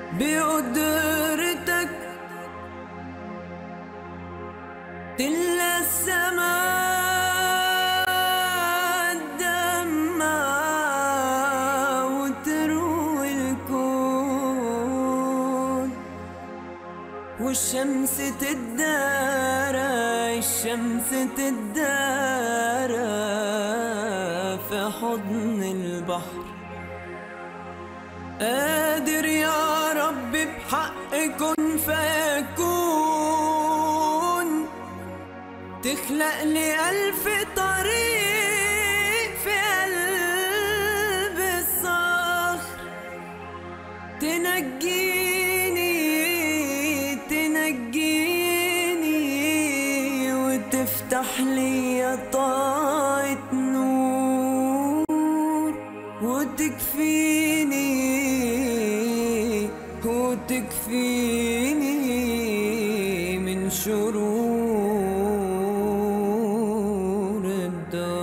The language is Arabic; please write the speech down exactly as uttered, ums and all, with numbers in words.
بقدرتك تملى السماء دمعة وتروي الكون، والشمس تدارى الشمس تدارى في حضن البحر. قادر يا رب بحق كن فيكون، تخلق لي ألف طريق في قلب الصخر، تنجيني تنجيني وتفتح لي طاقة نور، وتكفيني وتكفيني من شرور الدار.